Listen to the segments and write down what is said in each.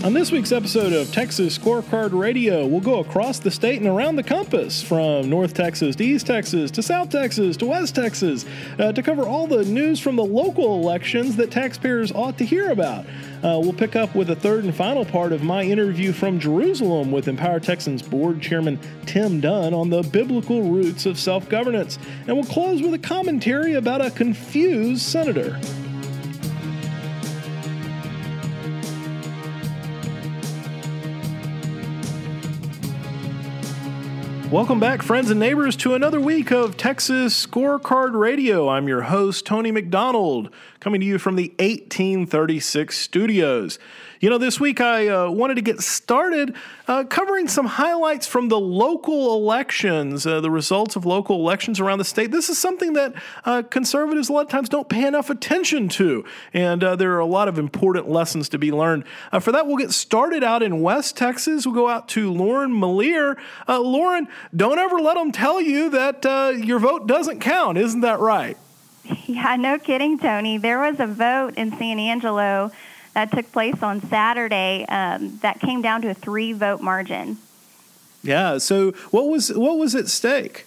On this week's episode of Texas Scorecard Radio, we'll go across the state and around the compass, from North Texas to East Texas to South Texas to West Texas, to cover all the news from the local elections that taxpayers ought to hear about. We'll pick up with the third and final part of my interview from Jerusalem with Empower Texans Board Chairman Tim Dunn on the biblical roots of self-governance. And we'll close with a commentary about a confused senator. Welcome back, friends and neighbors, to another week of Texas Scorecard Radio. I'm your host, Tony McDonald, coming to you from the 1836 studios. You know, this week I wanted to get started covering some highlights from the local elections, the results of local elections around the state. This is something that conservatives a lot of times don't pay enough attention to, and there are a lot of important lessons to be learned. For that, we'll get started out in West Texas. We'll go out to Lauren Malier. Lauren, don't ever let them tell you that your vote doesn't count. Isn't that right? Yeah, no kidding, Tony. There was a vote in San Angelo that took place on Saturday that came down to a 3-vote margin. Yeah. So what was at stake?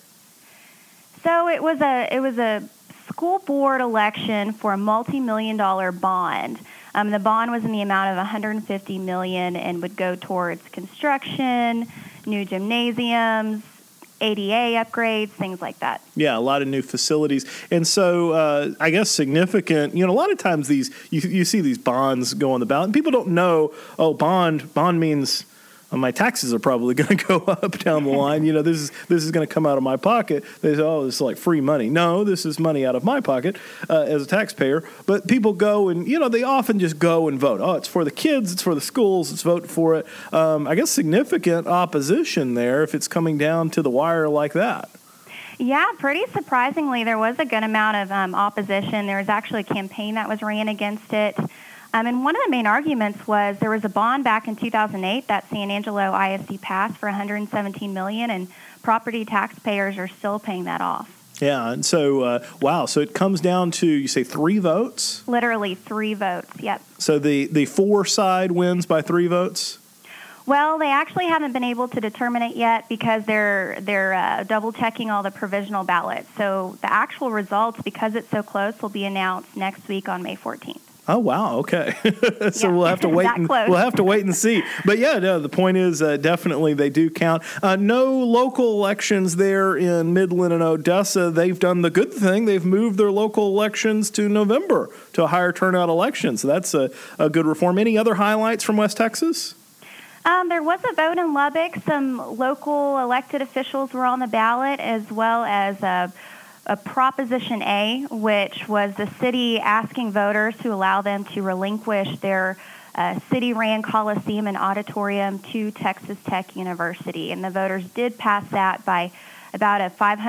So it was a school board election for a multi-million-dollar bond. The bond was in the amount of $150 million and would go towards construction, new gymnasiums, ADA upgrades, things like that. Yeah, a lot of new facilities. And so I guess significant, a lot of times you see these bonds go on the ballot, and people don't know, bond means my taxes are probably going to go up down the line. This is going to come out of my pocket. They say, this is like free money. No, this is money out of my pocket as a taxpayer. But people go and, they often just go and vote. It's for the kids. It's for the schools. Let's vote for it. I guess significant opposition there if it's coming down to the wire like that. Yeah, pretty surprisingly, there was a good amount of opposition. There was actually a campaign that was ran against it. And one of the main arguments was there was a bond back in 2008 that San Angelo ISD passed for $117 million, and property taxpayers are still paying that off. Yeah, and so, so it comes down to, you say, 3 votes? Literally 3 votes, yep. So the for side wins by 3 votes? Well, they actually haven't been able to determine it yet because they're double-checking all the provisional ballots. So the actual results, because it's so close, will be announced next week on May 14th. Oh, wow. Okay. So we'll have to wait. We'll have to wait and see. But yeah, no, the point is definitely they do count. No local elections there in Midland and Odessa. They've done the good thing. They've moved their local elections to November to a higher turnout election. So that's a good reform. Any other highlights from West Texas? There was a vote in Lubbock. Some local elected officials were on the ballot, as well as a Proposition A, which was the city asking voters to allow them to relinquish their city-ran Coliseum and auditorium to Texas Tech University. And the voters did pass that by about a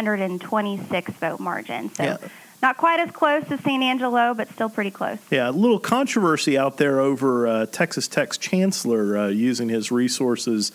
526-vote margin. So not quite as close as San Angelo, but still pretty close. Yeah, a little controversy out there over Texas Tech's chancellor using his resources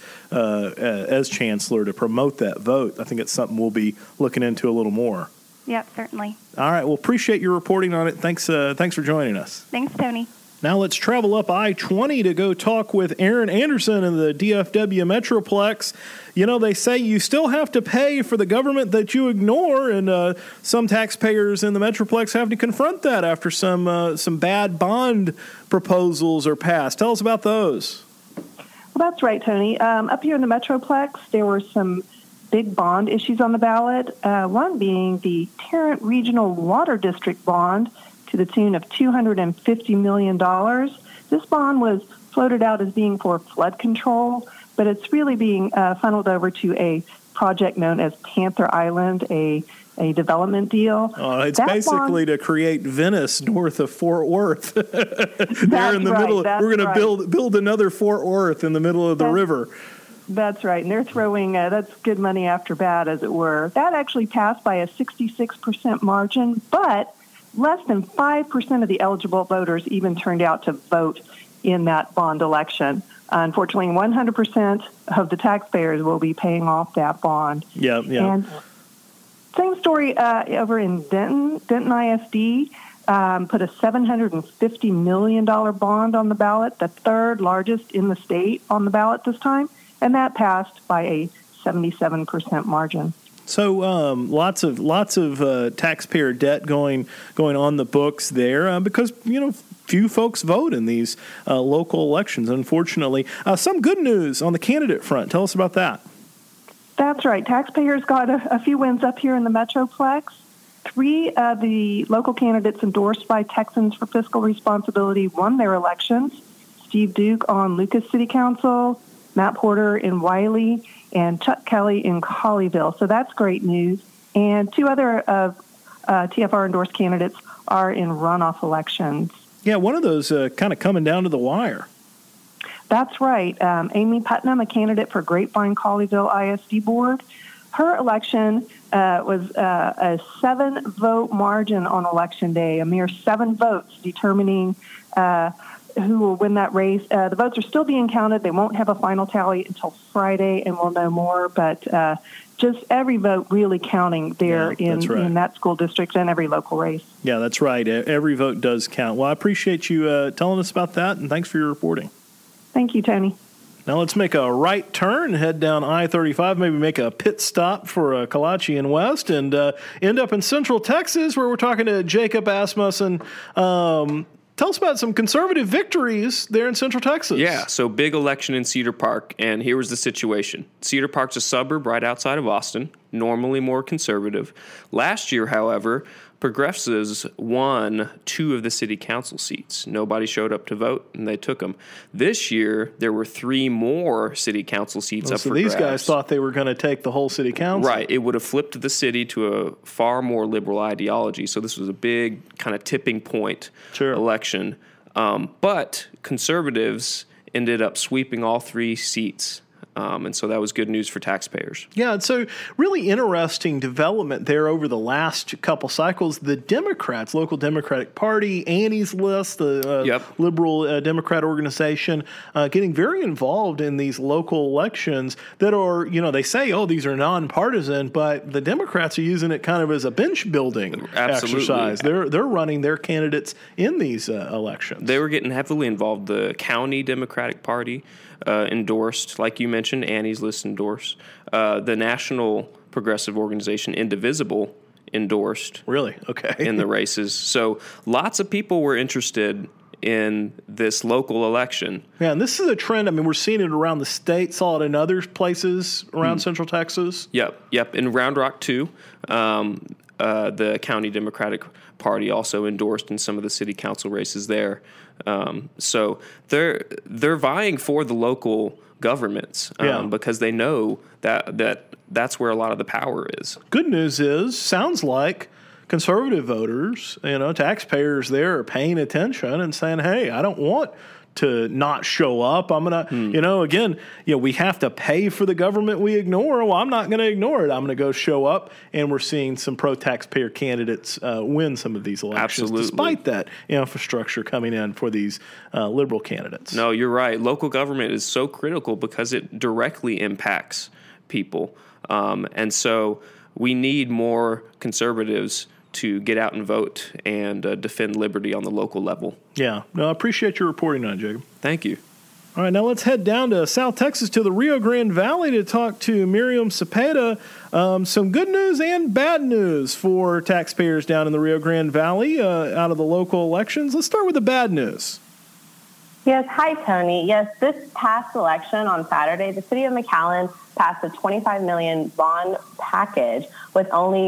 as chancellor to promote that vote. I think it's something we'll be looking into a little more. Yep, certainly. All right. Well, appreciate your reporting on it. Thanks for joining us. Thanks, Tony. Now let's travel up I-20 to go talk with Aaron Anderson in the DFW Metroplex. They say you still have to pay for the government that you ignore, and some taxpayers in the Metroplex have to confront that after some bad bond proposals are passed. Tell us about those. Well, that's right, Tony. Up here in the Metroplex, there were some big bond issues on the ballot, one being the Tarrant Regional Water District bond to the tune of $250 million. This bond was floated out as being for flood control, but it's really being funneled over to a project known as Panther Island, a development deal. It's that basically to create Venice north of Fort Worth. There in the middle. We're going to build another Fort Worth in the middle of the river. That's right, and they're throwing, that's good money after bad, as it were. That actually passed by a 66% margin, but less than 5% of the eligible voters even turned out to vote in that bond election. Unfortunately, 100% of the taxpayers will be paying off that bond. Yeah. And same story over in Denton ISD. put a $750 million bond on the ballot, the third largest in the state on the ballot this time, and that passed by a 77% margin. So lots of taxpayer debt going on the books there because few folks vote in these local elections. Unfortunately, some good news on the candidate front. Tell us about that. That's right. Taxpayers got a few wins up here in the Metroplex. 3 of the local candidates endorsed by Texans for Fiscal Responsibility won their elections. Steve Duke on Lucas City Council, Matt Porter in Wiley, and Chuck Kelly in Colleyville. So that's great news. And 2 other of TFR endorsed candidates are in runoff elections. Yeah, one of those kind of coming down to the wire. That's right. Amy Putnam, a candidate for Grapevine Colleyville ISD Board, her election was a 7-vote margin on Election Day, a mere 7 votes determining who will win that race. The votes are still being counted. They won't have a final tally until Friday, and we'll know more. But just every vote really counting there in that school district and every local race. Yeah, that's right. Every vote does count. Well, I appreciate you telling us about that, and thanks for your reporting. Thank you, Tony. Now let's make a right turn, head down I-35, maybe make a pit stop for Kalachi and West, and end up in Central Texas, where we're talking to Jacob Asmussen. Tell us about some conservative victories there in Central Texas. Yeah, so big election in Cedar Park, and here was the situation. Cedar Park's a suburb right outside of Austin, normally more conservative. Last year, however, progressives won 2 of the city council seats. Nobody showed up to vote, and they took them. This year, there were 3 more city council seats up for grabs. So these guys thought they were going to take the whole city council. Right. It would have flipped the city to a far more liberal ideology. So this was a big kind of tipping point election. But conservatives ended up sweeping all 3 seats. And so that was good news for taxpayers. Yeah, and so really interesting development there over the last couple cycles. The Democrats, local Democratic Party, Annie's List, the liberal Democrat organization, getting very involved in these local elections that are, they say, these are nonpartisan, but the Democrats are using it kind of as a bench building exercise. They're running their candidates in these elections. They were getting heavily involved. The county Democratic Party endorsed, like you mentioned, Annie's List endorsed. The National Progressive Organization, Indivisible, endorsed. Really? Okay. In the races. So lots of people were interested in this local election. Yeah, and this is a trend. I mean, we're seeing it around the state, saw it in other places around Central Texas. Yep. In Round Rock, too, the county Democratic Party also endorsed in some of the city council races there. So they're vying for the local governments because they know that's where a lot of the power is. Good news is, sounds like conservative voters, taxpayers there are paying attention and saying, hey, I don't want to not show up. I'm going to, we have to pay for the government we ignore. Well, I'm not going to ignore it. I'm going to go show up. And we're seeing some pro-taxpayer candidates win some of these elections. Absolutely. Despite that infrastructure coming in for these liberal candidates. No, you're right. Local government is so critical because it directly impacts people. And so we need more conservatives to get out and vote and defend liberty on the local level. Yeah. No, I appreciate your reporting on it, Jacob. Thank you. All right, now let's head down to South Texas to the Rio Grande Valley to talk to Miriam Cepeda. Some good news and bad news for taxpayers down in the Rio Grande Valley out of the local elections. Let's start with the bad news. Yes. Hi, Tony. Yes, this past election on Saturday, the city of McAllen passed a $25 million bond package with only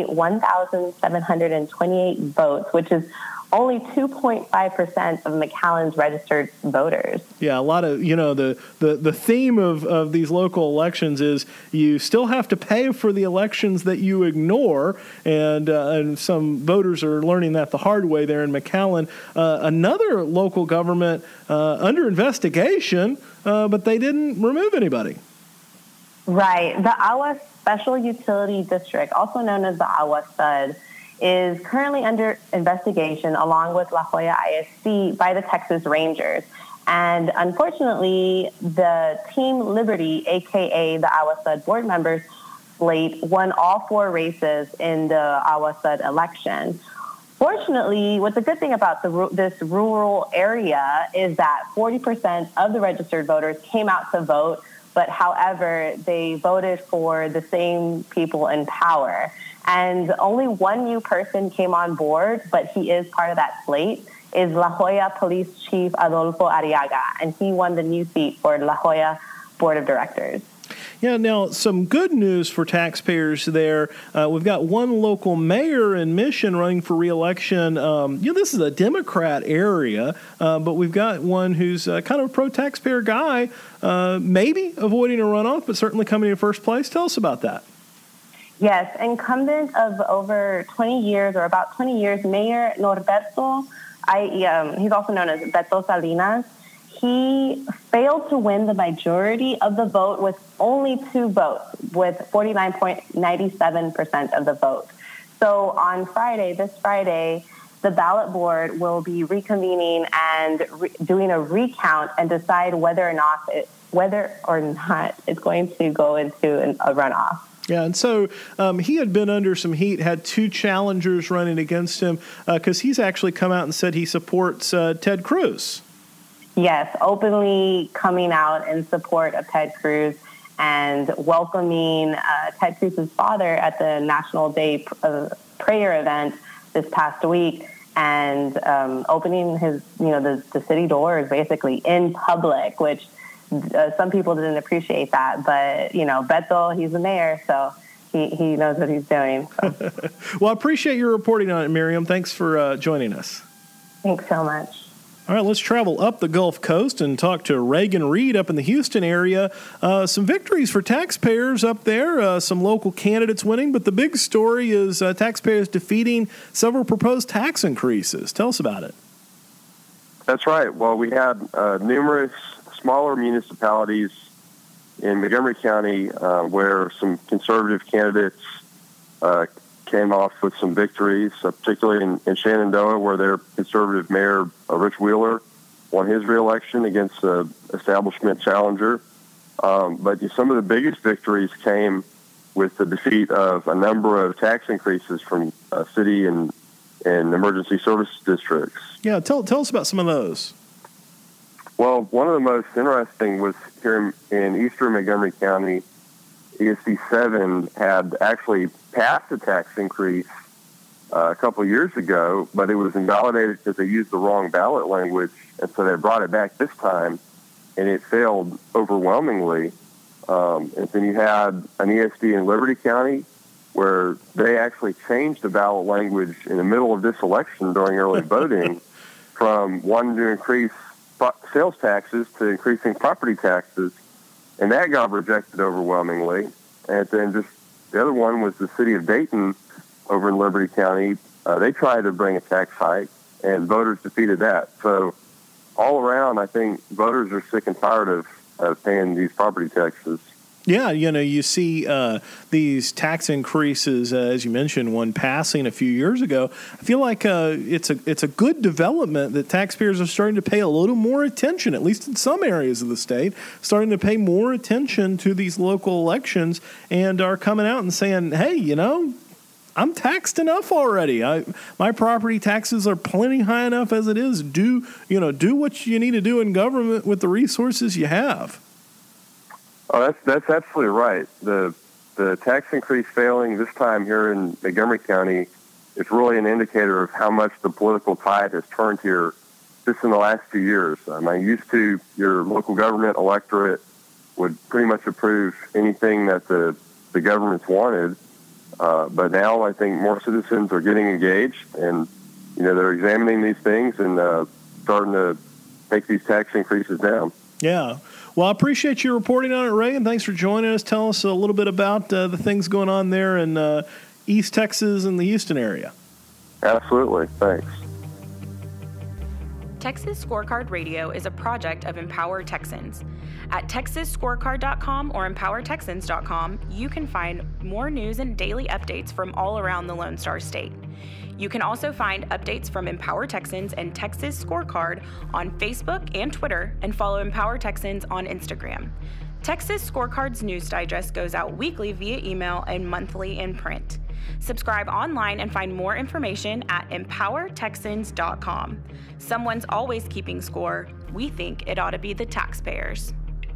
1,728 votes, which is only 2.5% of McAllen's registered voters. Yeah, a lot of, the theme of these local elections is you still have to pay for the elections that you ignore, and some voters are learning that the hard way there in McAllen. Another local government under investigation, but they didn't remove anybody. Right. The Awa Special Utility District, also known as the Awa SUD, is currently under investigation along with La Jolla ISD by the Texas Rangers. And unfortunately, the Team Liberty, a.k.a. the Awa SUD board members slate, won all 4 races in the Awa SUD election. Fortunately, what's a good thing about this rural area is that 40% of the registered voters came out to vote, but however, they voted for the same people in power. And only one new person came on board, but he is part of that slate, is La Jolla Police Chief Adolfo Arriaga, and he won the new seat for La Jolla Board of Directors. Yeah, now some good news for taxpayers there. We've got one local mayor in Mission running for re-election. This is a Democrat area, but we've got one who's kind of a pro-taxpayer guy, maybe avoiding a runoff, but certainly coming in first place. Tell us about that. Yes, incumbent of over 20 years, or about 20 years, Mayor Norberto, he's also known as Beto Salinas. He failed to win the majority of the vote with only 2 votes, with 49.97% of the vote. So on this Friday, the ballot board will be reconvening and doing a recount and decide whether or not it's going to go into a runoff. Yeah, and so he had been under some heat, had 2 challengers running against him, because he's actually come out and said he supports Ted Cruz. Yes, openly coming out in support of Ted Cruz and welcoming Ted Cruz's father at the National Day prayer event this past week, and opening his, the city doors basically in public, which some people didn't appreciate that. But, Beto, he's the mayor, so he knows what he's doing. So. Well, I appreciate your reporting on it, Miriam. Thanks for joining us. Thanks so much. All right, let's travel up the Gulf Coast and talk to Reagan Reed up in the Houston area. Some victories for taxpayers up there, some local candidates winning, but the big story is taxpayers defeating several proposed tax increases. Tell us about it. That's right. Well, we had numerous smaller municipalities in Montgomery County where some conservative candidates came off with some victories, particularly in Shenandoah, where their conservative mayor, Rich Wheeler, won his reelection against an establishment challenger. But some of the biggest victories came with the defeat of a number of tax increases from city and emergency services districts. Yeah, tell us about some of those. Well, one of the most interesting was here in eastern Montgomery County. ESC 7 had actually passed a tax increase a couple of years ago, but it was invalidated because they used the wrong ballot language, and so they brought it back this time, and it failed overwhelmingly. And then you had an ESD in Liberty County where they actually changed the ballot language in the middle of this election during early voting from wanting to increase sales taxes to increasing property taxes. And that got rejected overwhelmingly. And then just the other one was the city of Dayton over in Liberty County. They tried to bring a tax hike, and voters defeated that. So all around, I think voters are sick and tired of paying these property taxes. Yeah, you see these tax increases, as you mentioned, one passing a few years ago. I feel like it's a good development that taxpayers are starting to pay a little more attention, at least in some areas of the state, starting to pay more attention to these local elections and are coming out and saying, hey, I'm taxed enough already. My property taxes are plenty high enough as it is. Do what you need to do in government with the resources you have. Oh, that's absolutely right. The tax increase failing this time here in Montgomery County is really an indicator of how much the political tide has turned here just in the last few years. Used to, your local government electorate would pretty much approve anything that the governments wanted, but now I think more citizens are getting engaged, and they're examining these things and starting to take these tax increases down. Yeah. Well, I appreciate you reporting on it, Ray, and thanks for joining us. Tell us a little bit about the things going on there in East Texas and the Houston area. Absolutely. Thanks. Texas Scorecard Radio is a project of Empower Texans. At TexasScorecard.com or EmpowerTexans.com, you can find more news and daily updates from all around the Lone Star State. You can also find updates from Empower Texans and Texas Scorecard on Facebook and Twitter, and follow Empower Texans on Instagram. Texas Scorecard's news digest goes out weekly via email and monthly in print. Subscribe online and find more information at empowertexans.com. Someone's always keeping score. We think it ought to be the taxpayers.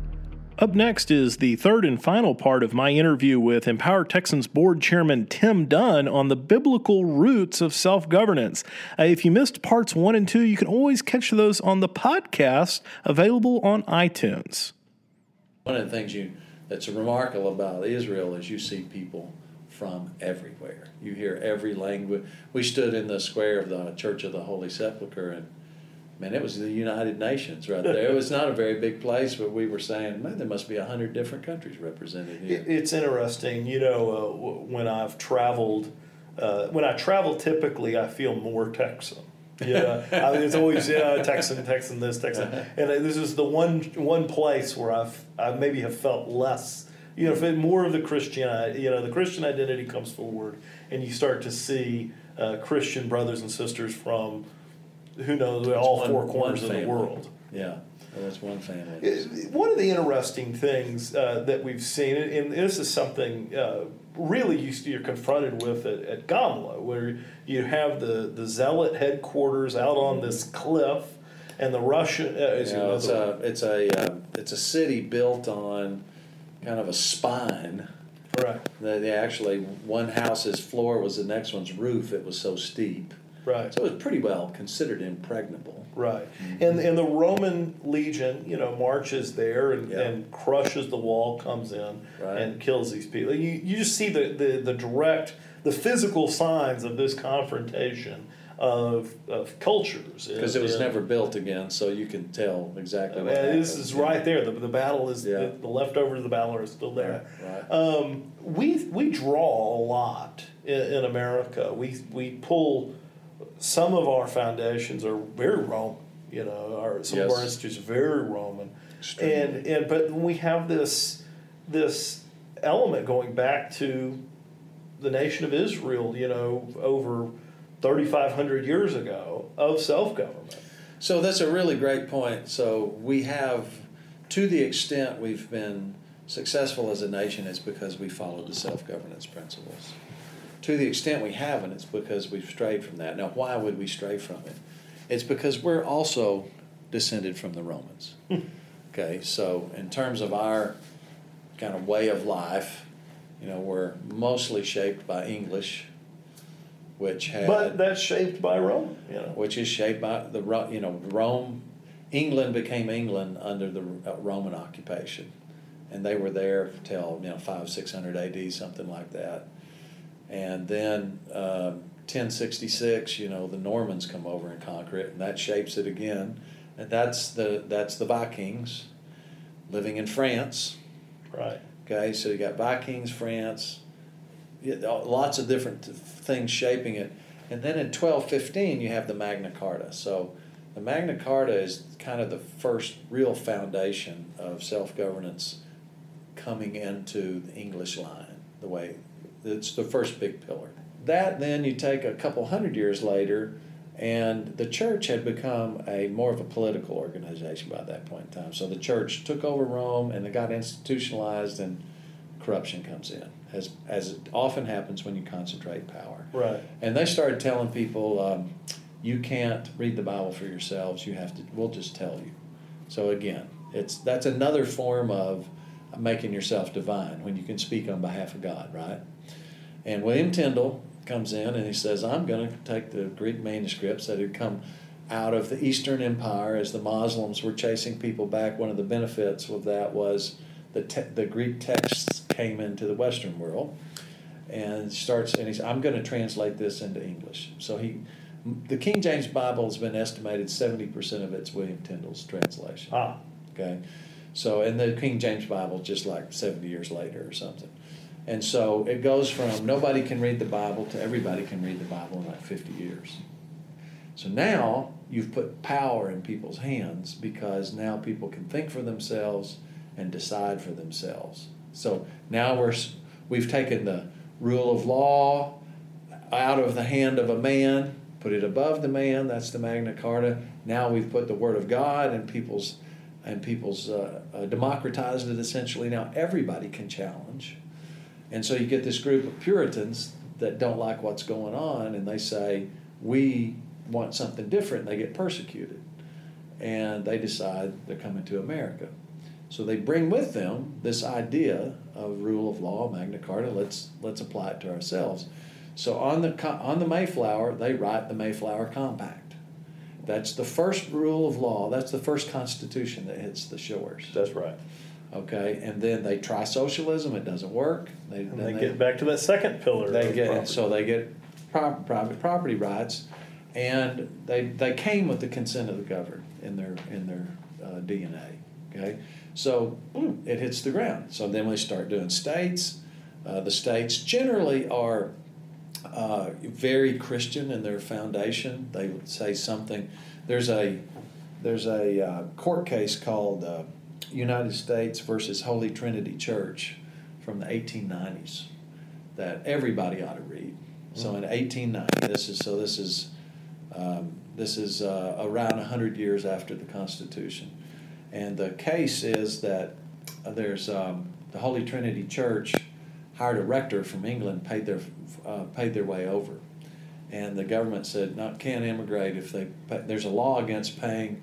Up next is the third and final part of my interview with Empower Texans Board Chairman Tim Dunn on the biblical roots of self-governance. If you missed parts 1 and 2, you can always catch those on the podcast available on iTunes. One of the things that's remarkable about Israel is you see people from everywhere. You hear every language. We stood in the square of the Church of the Holy Sepulchre, and man, it was the United Nations right there. It was not a very big place, but we were saying, man, there must be 100 different countries represented here. It's interesting, when I've traveled, when I travel, typically I feel more Texan. It's always Texan, this, Texan, and this is the one place where I maybe have felt less. More of the Christian, the Christian identity comes forward, and you start to see Christian brothers and sisters from, who knows, all four corners of the world. Yeah, that's one family. One of the interesting things that we've seen, and this is something really you're confronted with at Gamla, where you have the zealot headquarters out on this cliff, and the Russian. It's a city built on kind of a spine. Right. They actually, one house's floor was the next one's roof. It was so steep. Right. So it was pretty well considered impregnable. Right. Mm-hmm. And the Roman legion, marches there and crushes the wall, comes in, and kills these people. You just see the direct, the physical signs of this confrontation of cultures. Because it was never built again, so you can tell exactly what happened. This is right there. The battle is, the leftovers of the battle are still there. Right. We draw a lot in America. We pull... Some of our foundations are very Roman, some of our institutes are very Roman, but we have this element going back to the nation of Israel, over 3,500 years ago of self-government. So that's a really great point. So we have, to the extent we've been successful as a nation, it's because we followed the self-governance principles. To the extent we haven't, it's because we've strayed from that. Now, why would we stray from it? It's because we're also descended from the Romans. Okay, so in terms of our kind of way of life, we're mostly shaped by English, but that's shaped by Rome, which is shaped by Rome. England became England under the Roman occupation, and they were there till 500-600 AD, something like that. And then 1066, the Normans come over and conquer it, and that shapes it again. And that's the Vikings living in France. Right. Okay, so you got Vikings, France, lots of different things shaping it. And then in 1215, you have the Magna Carta. So the Magna Carta is kind of the first real foundation of self-governance coming into the English line, the way. It's the first big pillar. That then you take a couple hundred years later, and the church had become more of a political organization by that point in time. So the church took over Rome, and it got institutionalized, and corruption comes in, as it often happens when you concentrate power. Right. And they started telling people, you can't read the Bible for yourselves. We'll just tell you. So again, that's another form of making yourself divine when you can speak on behalf of God, right? And William Tyndale comes in and he says, I'm going to take the Greek manuscripts that had come out of the Eastern Empire as the Muslims were chasing people back. One of the benefits of that was the Greek texts came into the Western world, and he says, I'm going to translate this into English. So the King James Bible has been estimated 70% of it's William Tyndale's translation. Okay. So, and the King James Bible just like 70 years later or something. And so it goes from nobody can read the Bible to everybody can read the Bible in like 50 years. So now you've put power in people's hands, because now people can think for themselves and decide for themselves. So now we've taken the rule of law out of the hand of a man, put it above the man. That's the Magna Carta. Now we've put the Word of God in people's democratized it essentially. Now everybody can challenge. And so you get this group of Puritans that don't like what's going on, and they say, we want something different, and they get persecuted. And they decide they're coming to America. So they bring with them this idea of rule of law, Magna Carta. Let's apply it to ourselves. So on the Mayflower, they write the Mayflower Compact. That's the first rule of law. That's the first constitution that hits the shores. That's right. Okay, and then they try socialism. It doesn't work. They get back to that second pillar. They get private property rights, and they came with the consent of the governed in their DNA. Okay, so boom, it hits the ground. So then we start doing states. The states generally are very Christian in their foundation. They would say something. There's a court case called United States versus Holy Trinity Church from the 1890s that everybody ought to read. So in 1890, this is around 100 years after the Constitution, and the case is that there's the Holy Trinity Church hired a rector from England, paid their way over, and the government said can't immigrate if they pay. There's a law against paying.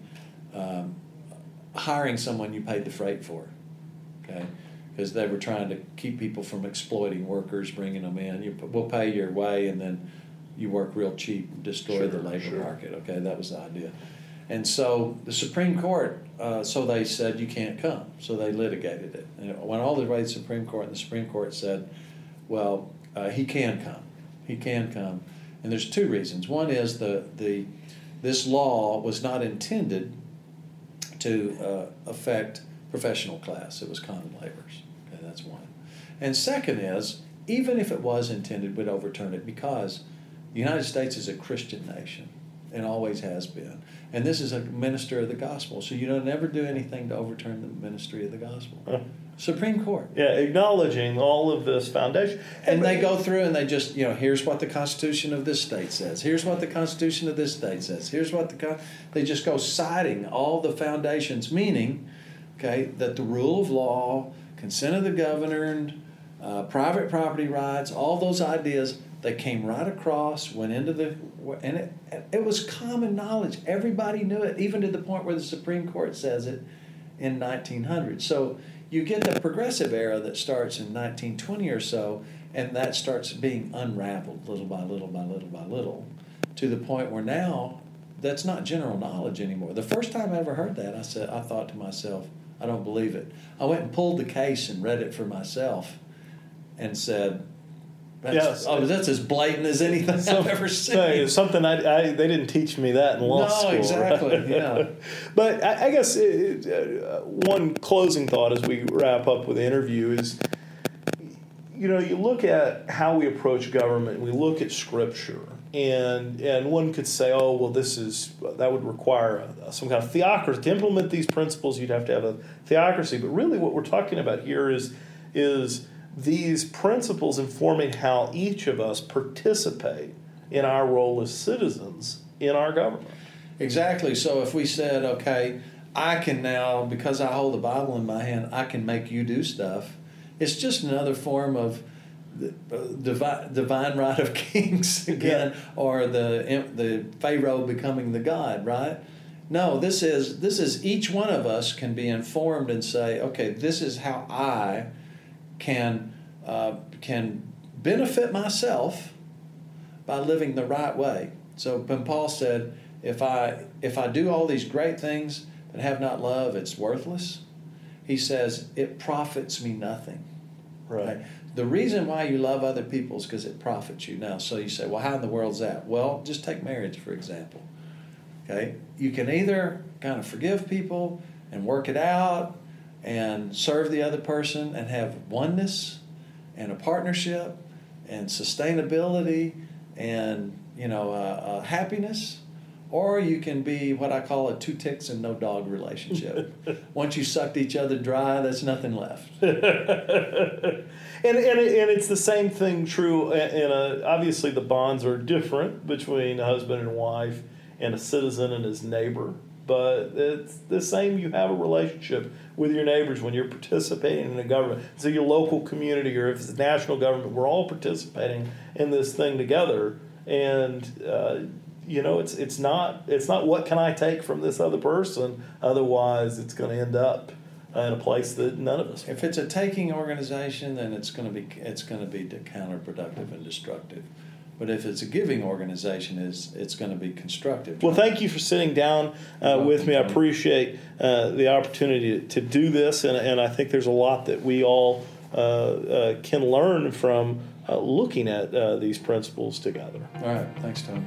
Hiring someone you paid the freight for, okay? Because they were trying to keep people from exploiting workers, bringing them in. We'll pay your way, and then you work real cheap, destroy the labor market, okay? That was the idea. And so the Supreme Court, so they said you can't come. So they litigated it. And it went all the way to the Supreme Court, and the Supreme Court said, well, he can come. He can come. And there's two reasons. One is this law was not intended to affect professional class. It was common laborers. Okay, that's one. And second is, even if it was intended, we'd overturn it because the United States is a Christian nation and always has been. And this is a minister of the gospel, so you don't never do anything to overturn the ministry of the gospel. Supreme Court. Yeah, acknowledging all of this foundation. And they go through and they just, here's what the Constitution of this state says. Here's what the Constitution of this state says. Here's what they just go citing all the foundations, meaning, okay, that the rule of law, consent of the governed, private property rights, all those ideas, they came right across, went into and it was common knowledge. Everybody knew it, even to the point where the Supreme Court says it in 1900. So you get the progressive era that starts in 1920 or so, and that starts being unraveled little by little by little by little, to the point where now that's not general knowledge anymore. The first time I ever heard that, I thought to myself, I don't believe it. I went and pulled the case and read it for myself and said, that's as blatant as anything I've ever seen. It's something they didn't teach me that in law school. No, exactly, right? Yeah. But I guess one closing thought as we wrap up with the interview is, you look at how we approach government, we look at Scripture, and one could say, oh, well, that would require some kind of theocracy. To implement these principles, you'd have to have a theocracy. But really what we're talking about here is these principles informing how each of us participate in our role as citizens in our government. Exactly. So if we said, okay, I can now, because I hold the Bible in my hand, I can make you do stuff, it's just another form of divine right of kings again, or the Pharaoh becoming the god, right? No, this is each one of us can be informed and say, okay, this is how I can benefit myself by living the right way. So when Paul said, if I do all these great things but have not love, it's worthless, he says, it profits me nothing. Right. The reason why you love other people is because it profits you. Now, so you say, well, how in the world is that? Well, just take marriage, for example. Okay? You can either kind of forgive people and work it out and serve the other person and have oneness and a partnership and sustainability and happiness, or you can be what I call a 2 ticks and no dog relationship. Once you sucked each other dry, there's nothing left. And it's the same thing true. Obviously, the bonds are different between a husband and wife and a citizen and his neighbor. but it's the same. You have a relationship with your neighbors when you're participating in a government. So your local community, or if it's national government, we're all participating in this thing together. And it's not what can I take from this other person. Otherwise, it's going to end up in a place that none of us. If it's a taking organization, then it's going to be counterproductive and destructive. But if it's a giving organization, it's going to be constructive. Well, thank you for sitting down with me. I appreciate the opportunity to do this, and I think there's a lot that we all can learn from looking at these principles together. All right. Thanks, Tony.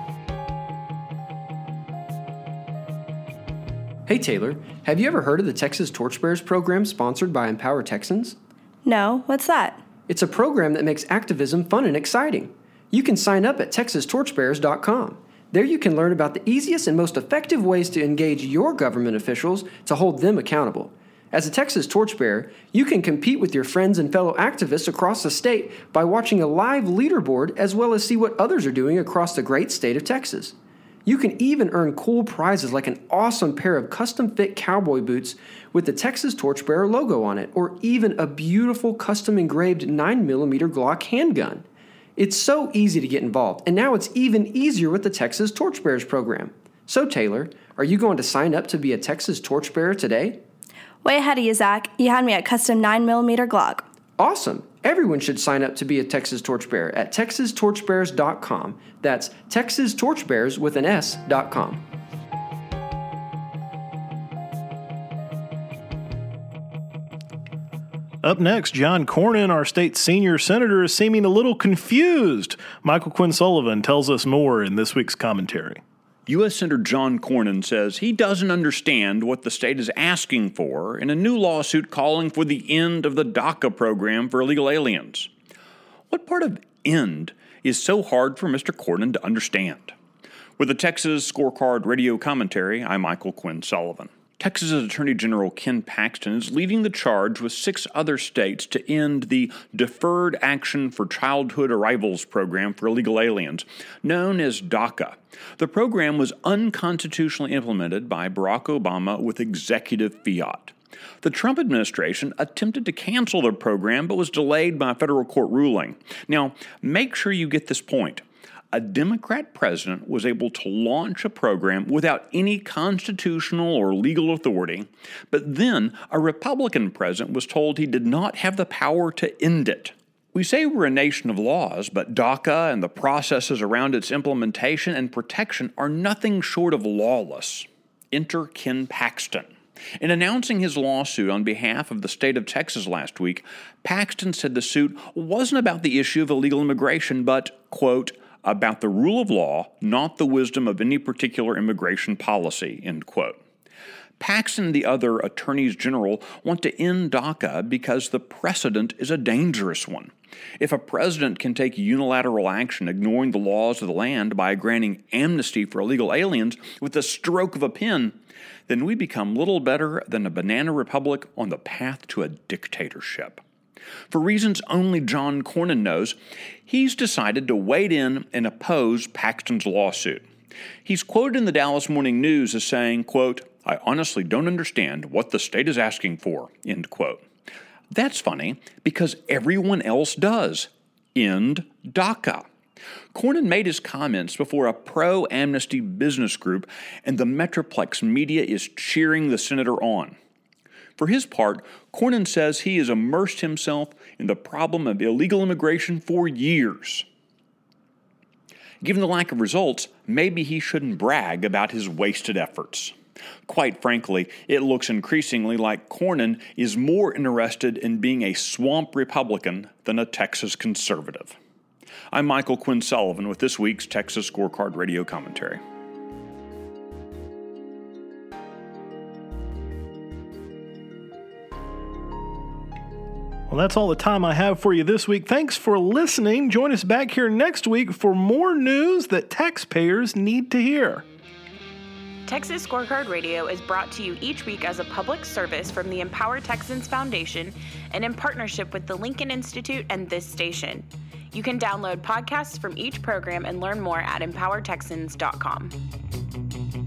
Hey, Taylor, have you ever heard of the Texas Torchbearers program sponsored by Empower Texans? No, what's that? It's a program that makes activism fun and exciting. You can sign up at TexasTorchbearers.com. There you can learn about the easiest and most effective ways to engage your government officials to hold them accountable. As a Texas Torchbearer, you can compete with your friends and fellow activists across the state by watching a live leaderboard as well as see what others are doing across the great state of Texas. You can even earn cool prizes like an awesome pair of custom-fit cowboy boots with the Texas Torchbearer logo on it, or even a beautiful custom-engraved 9mm Glock handgun. It's so easy to get involved, and now it's even easier with the Texas Torchbearers program. So, Taylor, are you going to sign up to be a Texas Torchbearer today? Way ahead of you, Zach. You had me at custom 9mm Glock. Awesome. Everyone should sign up to be a Texas Torchbearer at TexasTorchbearers.com. That's Texas Torchbearers with an S.com. Up next, John Cornyn, our state senior senator, is seeming a little confused. Michael Quinn Sullivan tells us more in this week's commentary. U.S. Senator John Cornyn says he doesn't understand what the state is asking for in a new lawsuit calling for the end of the DACA program for illegal aliens. What part of end is so hard for Mr. Cornyn to understand? With the Texas Scorecard Radio Commentary, I'm Michael Quinn Sullivan. Texas's Attorney General Ken Paxton is leading the charge with 6 other states to end the Deferred Action for Childhood Arrivals program for illegal aliens, known as DACA. The program was unconstitutionally implemented by Barack Obama with executive fiat. The Trump administration attempted to cancel the program but was delayed by a federal court ruling. Now, make sure you get this point. A Democrat president was able to launch a program without any constitutional or legal authority, but then a Republican president was told he did not have the power to end it. We say we're a nation of laws, but DACA and the processes around its implementation and protection are nothing short of lawless. Enter Ken Paxton. In announcing his lawsuit on behalf of the state of Texas last week, Paxton said the suit wasn't about the issue of illegal immigration, but, quote, about the rule of law, not the wisdom of any particular immigration policy, end quote. Paxton and the other attorneys general want to end DACA because the precedent is a dangerous one. If a president can take unilateral action ignoring the laws of the land by granting amnesty for illegal aliens with the stroke of a pen, then we become little better than a banana republic on the path to a dictatorship. For reasons only John Cornyn knows, he's decided to wade in and oppose Paxton's lawsuit. He's quoted in the Dallas Morning News as saying, quote, I honestly don't understand what the state is asking for, end quote. That's funny because everyone else does. End DACA. Cornyn made his comments before a pro-amnesty business group, and the Metroplex media is cheering the senator on. For his part, Cornyn says he has immersed himself in the problem of illegal immigration for years. Given the lack of results, maybe he shouldn't brag about his wasted efforts. Quite frankly, it looks increasingly like Cornyn is more interested in being a swamp Republican than a Texas conservative. I'm Michael Quinn Sullivan with this week's Texas Scorecard Radio Commentary. Well, that's all the time I have for you this week. Thanks for listening. Join us back here next week for more news that taxpayers need to hear. Texas Scorecard Radio is brought to you each week as a public service from the Empower Texans Foundation and in partnership with the Lincoln Institute and this station. You can download podcasts from each program and learn more at empowertexans.com.